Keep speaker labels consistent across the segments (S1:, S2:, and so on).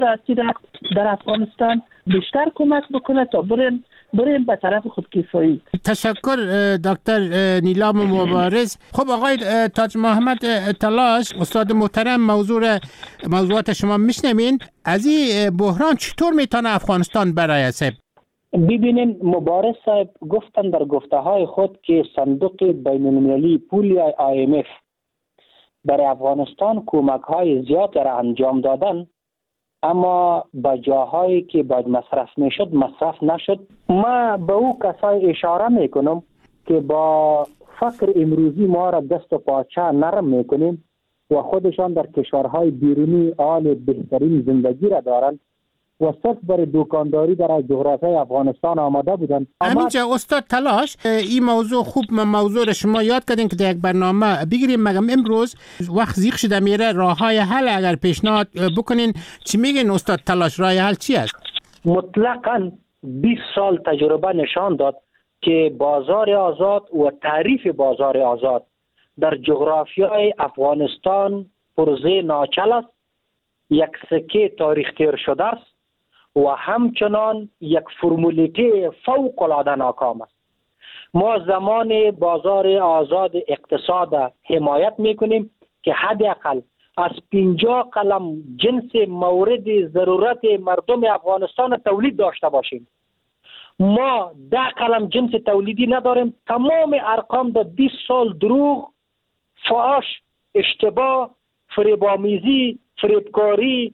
S1: در افغانستان بیشتر کمک بکنه تا بریم به طرف خودکفایی.
S2: تشکر دکتر نیلام مبارز. خب آقای تاج محمد تلاش، استاد محترم، موضوعات شما میشنوین. از این بحران چطور میتونه افغانستان برآید؟
S3: ببینین، مبارز صاحب گفتن در گفته های خود که صندوق بین المللی پول IMF برای افغانستان کمک های زیاد را انجام دادن، اما با جاهایی که باید مصرف میشد مصرف نشد. ما به او کسای اشاره میکنم که با فقر امروزی ما را دست و پاچه نرم میکنیم و خودشان در کشورهای بیرونی حال بهترین زندگی را دارند و صرف برای دکانداری در جغرافیای افغانستان آماده بودند.
S2: همینجا استاد تلاش، این موضوع خوب موضوع شما یاد کردین که در یک برنامه بگیریم. مگم امروز وقت زیق شده میره، راههای حل اگر پیشنهاد بکنین چی میگین استاد تلاش؟ راه حل چی است؟
S3: مطلقاً 20 سال تجربه نشان داد که بازار آزاد و تعریف بازار آزاد در جغرافیای افغانستان پرزه ناچل است، یک سکه تاریخ تیر شده است و همچنان یک فرمولیته فوق العاده ناکام است. ما زمان بازار آزاد اقتصاد حمایت میکنیم که حداقل از 50 قلم جنس مورد ضرورت مردم افغانستان تولید داشته باشیم. ما 10 قلم جنس تولیدی نداریم. تمام ارقام در 20 سال دروغ، فحش، اشتباه، فریب‌آمیزی، فریبکاری،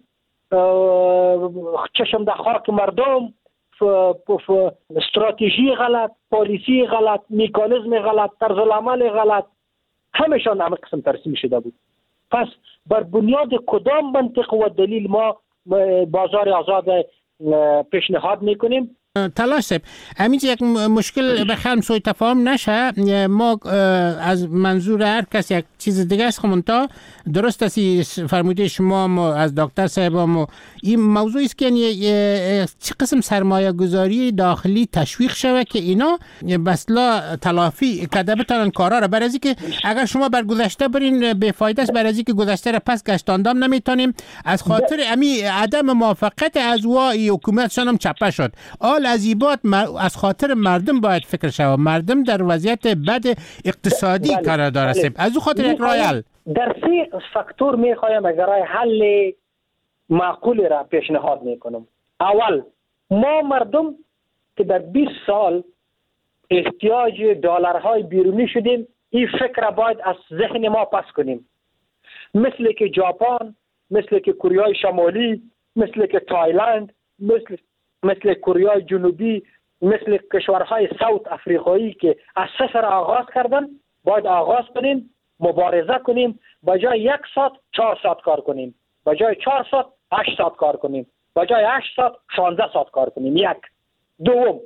S3: چشم در خاک مردم، استراتژی غلط، پالیسی غلط، مکانیزم غلط، طرز العمل غلط، همشان همه قسم ترسیم شده بود. پس بر بنیاد کدام منطق و دلیل ما بازار آزاد پیشنهاد میکنیم؟
S2: تلاش صاحب، همینجا یک مشکل بخوام سوء تفاهم نشه، ما از منظور هر کس یک چیز دیگه است. خمونتا درست است فرموده شما از دکتر صاحب، این موضوع است که چه قسم سرمایه گذاری داخلی تشویق شوه که اینا بسلا تلافی کده بتانن کارا را. برای که اگر شما بر گذشته برین به فایده است، برای که گذشته را پس گشتاندام نمیتونیم. از خاطر امی عدم موافقت از وای حکومتشان هم چپه شد. عزیبات از خاطر مردم باید فکر شود. مردم در وضعیت بد اقتصادی قرار دارند. از او خاطر یک راه حل
S3: در 3 فاکتور میخوایم از راه حل معقول را پیشنهاد میکنم. اول، ما مردم که در 20 سال احتیاج دلارهای بیرونی شدیم، این فکر را باید از ذهن ما پس کنیم. مثل که ژاپن، مثل که کره شمالی، مثل که تایلند، مثل کره جنوبی، مثل کشورهای ساوت افریقایی که از صفر آغاز کردن، باید آغاز کنیم، مبارزه کنیم، بجای 1 ساعت 4 ساعت کار کنیم، بجای 4 ساعت 8 ساعت کار کنیم، بجای 8 ساعت 16 ساعت کار کنیم. یک. دوم،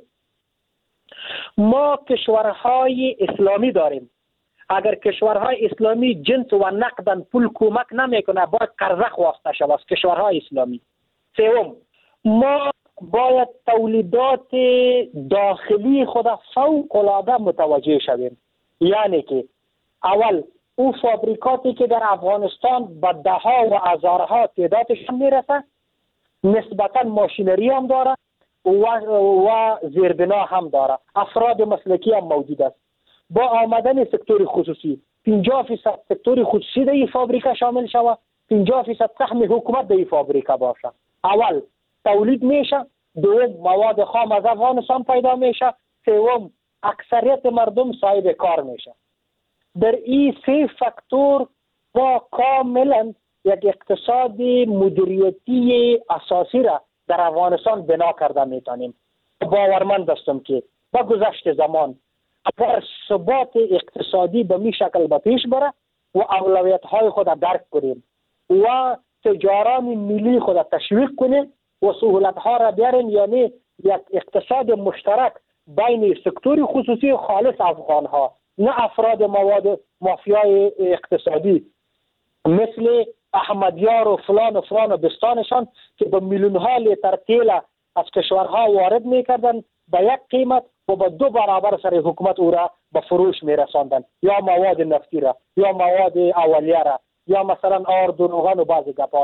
S3: ما کشورهای اسلامی داریم. اگر کشورهای اسلامی جنس و نقدن پول کمک نمیکنه، باید قرضه خواسته شود از کشورهای اسلامی. سوم، ما باید تولیدات داخلی خود فوق العاده متوجه شویم. یعنی که اول او فابریکاتی که در افغانستان به دهها و هزارها تعدادشان میرسه، نسبتا ماشینری هم داره و زیربنا هم داره، افراد مسلکی هم موجود است. با آمدن سکتور خصوصی 50% سکتور خصوصی در این فابریکه شامل شود، 50% سهم حکومت در این فابریکه باشه. اول تولید میشه، دوم مواد خام از افغانستان پیدا میشه، سوم اکثریت مردم صاحب کار میشه. در این 3 فاکتور با کاملا یک اقتصاد مدیریتی اساسی را در افغانستان بنا کرده میتونیم. باورمند هستم که با گذشت زمان اگر ثبات اقتصادی به می شکل به پیش بره و اولویت های خود را درک کنیم و تجاران ملی خود را تشویق کنیم و سهولت ها را بیاریم، یعنی یک اقتصاد مشترک بین سکتور خصوصی خالص افغان ها، نه افراد مواد مافیای اقتصادی مثل احمدیار و فلان و بستانشان که به میلیون ها لیتر تیل از کشورها وارد میکردن به یک قیمت و به 2 برابر سر حکومت او را به فروش میرساندن، یا مواد نفتی را، یا مواد اولیه را، یا مثلا آرد و روغن و بعضی گپا را.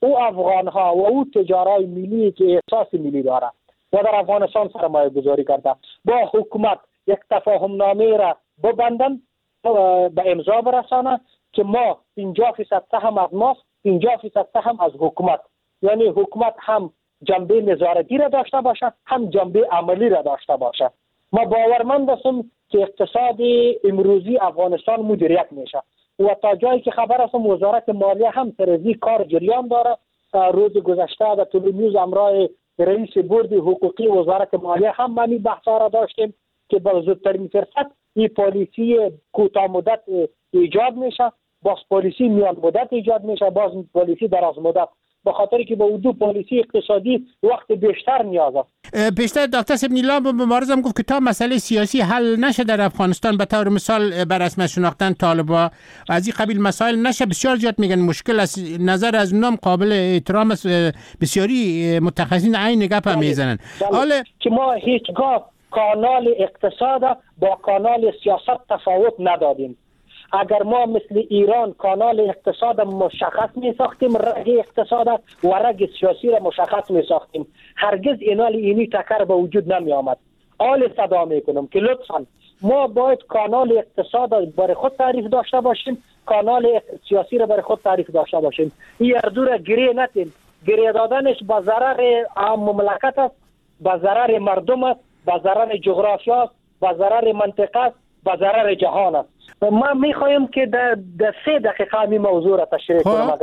S3: او افغان ها و او تجارای ملی که احساس ملی داره و در افغانستان سرمایه گذاری کرده با حکومت یک تفاهم نامه را ببندن به امضا برسانه که ما 50% سهم از ماست، 50% سهم از حکومت. یعنی حکومت هم جنبه نظارتی را داشته باشه، هم جنبه عملی را داشته باشه. ما باورمند هستم که اقتصاد امروزی افغانستان مدیریت میشه و تا جایی که خبر هستم وزارت مالیه هم سرزی کار جریان داره. روز گذشته در تلویزیون همراه رئیس بورد حقوقی وزارت مالیه هم همین بحثا را داشتیم که با زودترین فرصت این پالیسی کوتاه مدت ایجاد میشه، باز پالیسی میان مدت ایجاد میشه، باز پالیسی دراز مدت، به خاطری که با دو پالیسی اقتصادی وقت بیشتر نیاز است.
S2: پیشتر دکتر صاحب نیلاب مبارزم گفت که تا مسئله سیاسی حل نشه در افغانستان، به طور مثال بر اساس شناختن طالبا از این قبیل مسائل نشه، بسیار زیاد میگن مشکل است. نظر از اونم قابل احترام است، بسیاری متخصصین عین گپ هم میزنن.
S3: حالا که ما هیچگاه کانال اقتصاد با کانال سیاست تفاوت ندادیم. اگر ما مثل ایران کانال اقتصاد مشخص می ساختیم، رگ اقتصاد و رگ سیاسی را مشخص می ساختیم، هرگز اینی تکر به وجود نمی آمد. آل صدا می کنم که لطفا ما باید کانال اقتصاد برای خود تعریف داشته باشیم، کانال سیاسی را برای خود تعریف داشته باشیم. این اردو را گریه نتیم. گریه دادنش با ضرر مملکت است، با ضرر مردم است، با ضرر جغرافیا است، با ضرر منطقه است، با ضرر جهان است. ما میخوایم که در 3 دقیقه همین موضوع را تشریح کنم.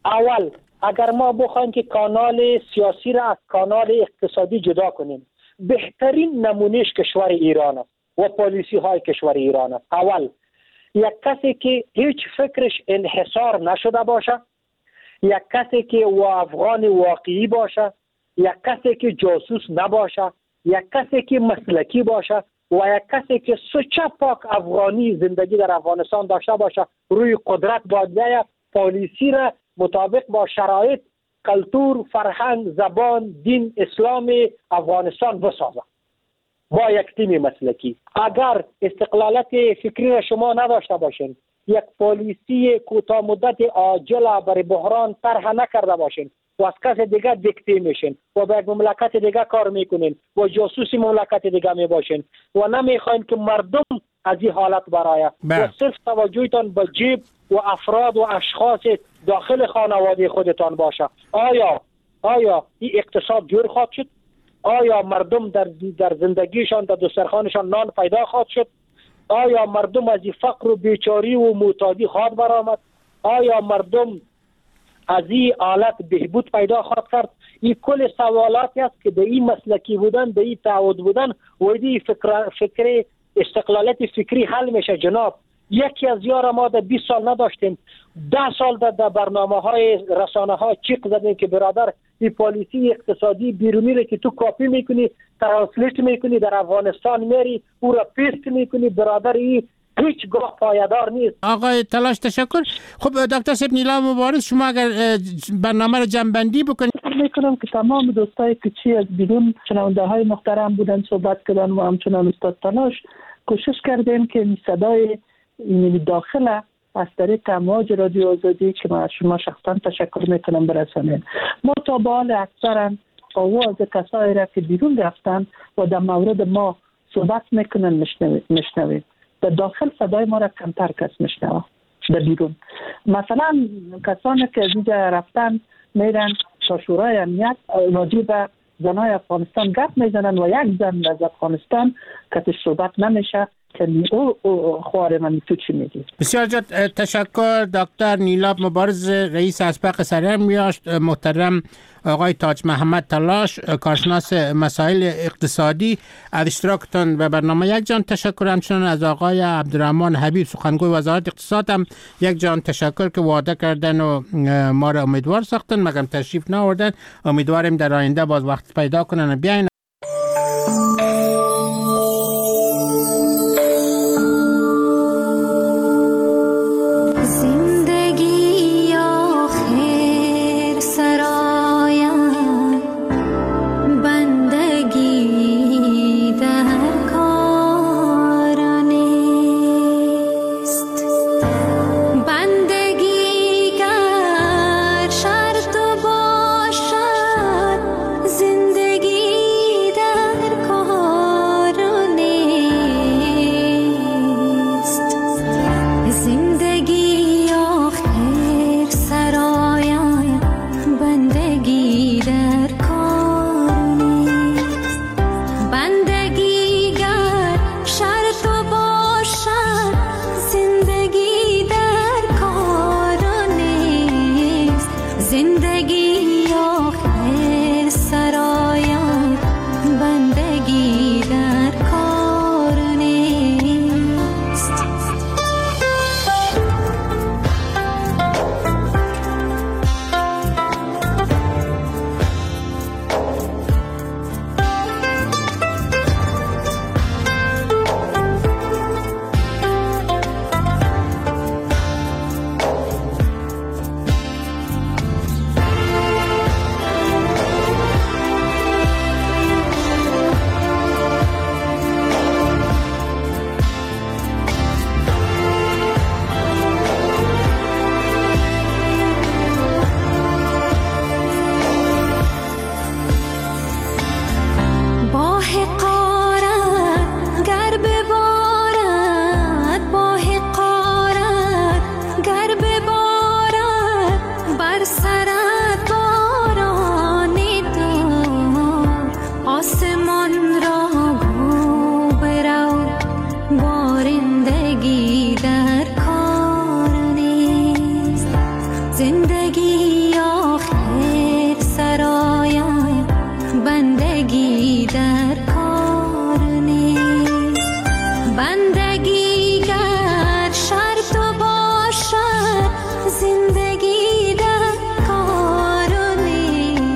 S3: اگر ما بخوایم که کانال سیاسی را از کانال اقتصادی جدا کنیم، بهترین نمونهش کشور ایران است و پالیسی های کشور ایران است. اول، یک کسی که هیچ فکرش انحصار نشده باشه، یک کسی که افغان واقعی باشه، یک کسی که جاسوس نباشه، یک کسی که مسلکی باشه و یک کسی که سوچه پاک افغانی زندگی در افغانستان داشته باشه، روی قدرت باید بیاید، پالیسی را مطابق با شرایط، کلتور، فرهنگ، زبان، دین، اسلام افغانستان بسازه با یک تیم مسلکی. اگر استقلالت فکری را شما نداشته باشین، یک پالیسی کوتاه مدت عاجل برای بحران طرح نکرده باشین و از کس دیگه دیکته میشین و به یک مملکت دیگه کار میکنین و جاسوسی مملکت دیگه میباشین و نمیخواین که مردم از این حالت برایه و صرف توجهتان به جیب و افراد و اشخاص داخل خانواده خودتان باشه. آیا این اقتصاد جور خواهد شد؟ آیا مردم در زندگیشان در دسترخوانشان نان پیدا خواهد شد؟ آیا مردم از این فقر و بیچاری و معتادی خواهد برآمد؟ آیا مردم از این حالت بهبود پیدا خواهد کرد؟ این کل سوالاتی است که به این مسلکی بودن، به این تعهد بودن و این فکر استقلالت فکری حل میشه. جناب، یکی از یار ما در 20 سال نداشتیم، 10 سال در برنامه های رسانه ها چیق زدیم که برادر این پالیسی اقتصادی بیرونی رو که تو کاپی میکنی، ترانسلیت میکنی، در افغانستان میری او را پیست میکنی، برادر این هیچگاه پایدار نیست.
S2: آقای تلاش تشکر. خب دکتر صاحب نیلاب مبارز، شما اگر برنامه رو جمع‌بندی بکنید.
S1: میکنم که تمام دوستای کچی از بیرون شنونده های محترم بودن، صحبت کردن و همچنان استاد تلاش کوشش کردیم که صدای داخل از طریق امواج رادیو آزادی که من از شما شخصا تشکر میکنم برسانید. ما تا به حال اکثرا آواز کسایی را که بیرون رفتن و در مورد ما صحبت میکنن میشنوید. در داخل صدای ما را کمتر کس میشنوه. در بیرون مثلا کسانی که از اینجا رفتن میرن تا شورای امنیت راجع به زنای افغانستان گپ میزنن و یک زن از افغانستان که صحبت نمیشه که او خواره من تو چی میگی.
S2: بسیار جد تشکر دکتر نیلاب مبارز، رئیس اسبق سرمیاشت، محترم آقای تاج محمد تلاش، کارشناس مسائل اقتصادی، از اشتراکتان به برنامه یک جان تشکر. همچنان از آقای عبدالرحمن حبیب سخنگوی وزارت اقتصاد هم یک جان تشکر که وعده کردن و ما را امیدوار ساختن، مگر تشریف نآوردن. امیدواریم در آینده باز وقت پیدا کنن بیاین